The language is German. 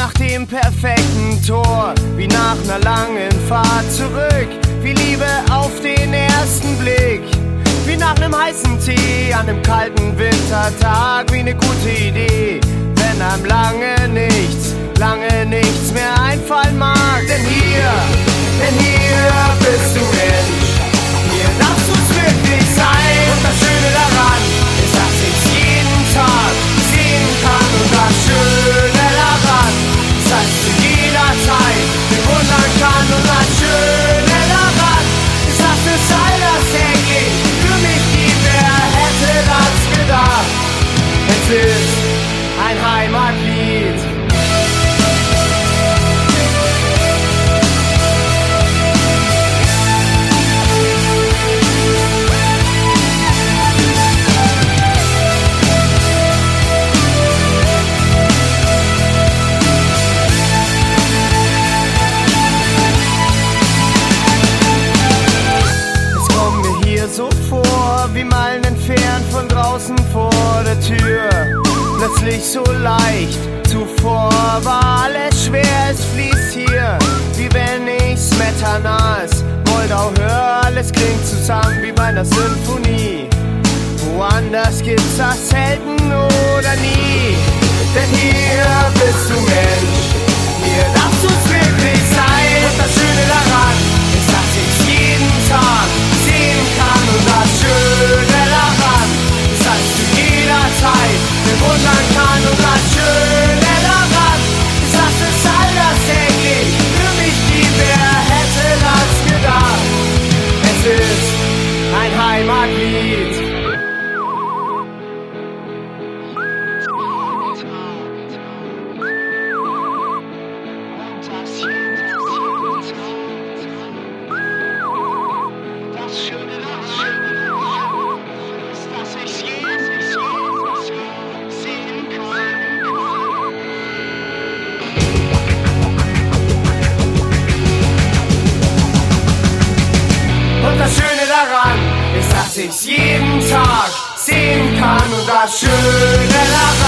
nach dem perfekten Tor, wie nach einer langen Fahrt zurück, wie Liebe auf den ersten Blick, wie nach nem heißen Tee an nem kalten Wintertag, wie ne gute Idee, wenn einem lange nichts mehr einfallen mag. Denn hier bist du Mensch, hier darfst du's wirklich sein. Und das Schöne daran ist, dass ich's jeden Tag sehen kann. Und das Schöne daran ist, dass ich zu jeder Zeit bewundern kann. Und das Schöne daran ist, dass es all das täglich für mich gibt. Wer hätte das gedacht? Es ist ein Heimatlied. So vor, wie Meilen entfernt von draußen vor der Tür. Plötzlich so leicht, zuvor war alles schwer, es fließt hier, wie wenn ich Smetanas Moldau hör. Alles klingt zusammen wie bei einer Symphonie. Woanders gibt's das selten oder nie. Denn hier bist du Mensch, hier darfst du's wirklich sein. Und das Schöne daran ist, dass ich's jeden Tag sehen kann. Und das Schöne daran ist, dass ich zu jeder Zeit bewundern kann. Und das Schöne daran ist, dass es all das täglich für mich gibt. Wer hätte das gedacht? Es ist ein Heimatlied. Und das Schöne daran ist, dass ich's jeden Tag sehen kann. Und das Schöne daran